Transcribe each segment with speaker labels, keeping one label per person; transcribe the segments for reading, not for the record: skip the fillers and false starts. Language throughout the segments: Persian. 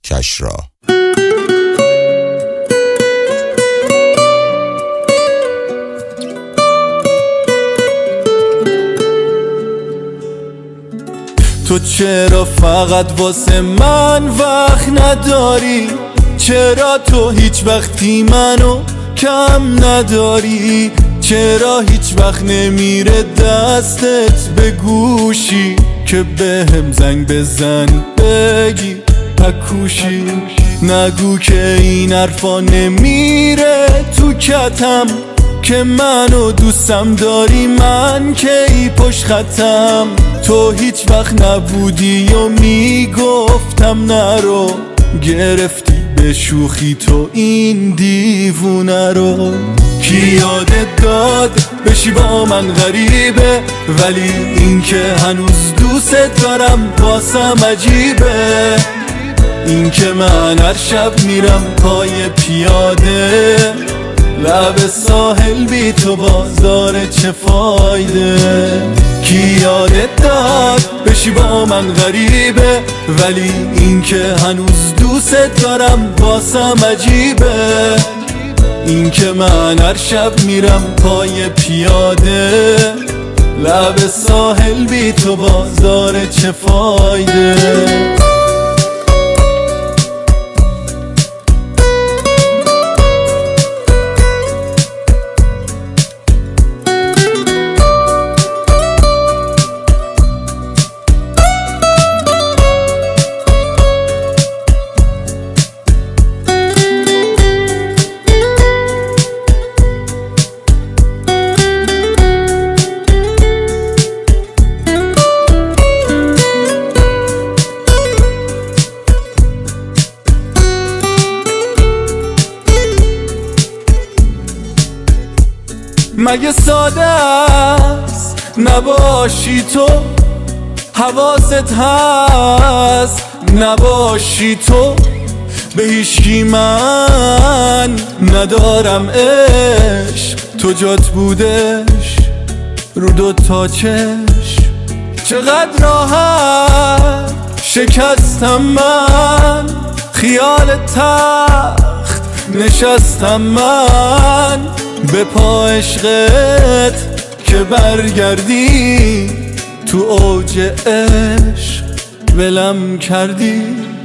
Speaker 1: کشرا.
Speaker 2: تو چرا فقط واسه من وقت نداری؟ چرا تو هیچ وقتی منو کم نداری؟ چرا هیچ وقت نمیره دستت به گوشی که بهم زنگ بزنی بگی پکوشی؟ نگو که این حرفا نمیره تو کتم که منو دوستم داری، من کی پشت خطم؟ تو هیچ وقت نبودی و میگفتم نرو، گرفتی به شوخی تو این دیوونه رو. کی یادت داد بشی با من غریبه، ولی این که هنوز دوست دارم واسم عجیبه. این که من هر شب میرم پای پیاده، لب ساحل بی تو بازار چه فایده؟ کی یادت داد بشی با من غریبه، ولی این که هنوز دوست دارم واسم عجیبه. این که من هر شب میرم پای پیاده، لب ساحل بی تو بازار چه فایده؟ مگه ساده است نباشی تو؟ حواست هست نباشی تو؟ به هیچکی من ندارم عشق، تو جات بودش رو دو تا چشم. چقدر راحت شکستم من، خیال تخت نشستم من. به پا عشقت که برگردی، تو اوج عشق ولم کردی.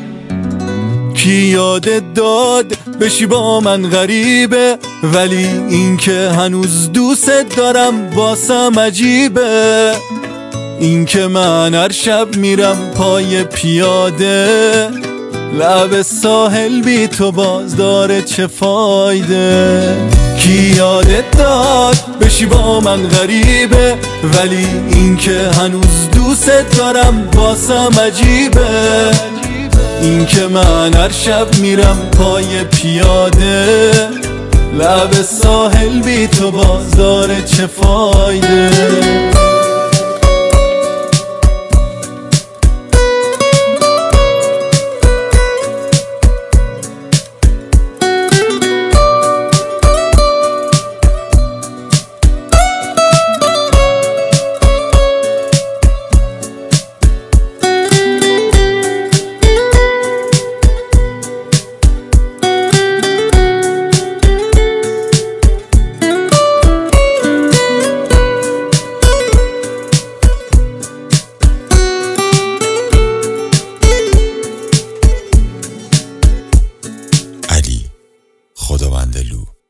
Speaker 2: کی یادت داد بشی با من غریبه، ولی این که هنوز دوست دارم واسم عجیبه. این که من هر شب میرم پای پیاده، لب ساحل بی تو باز داره چه فایده؟ کی یادت داد بشی با من غریبه، ولی این که هنوز دوست دارم واسم عجیبه. این که من هر شب میرم پای پیاده، لب ساحل بی تو باز داره چه فایده؟
Speaker 1: علی خداوندلو.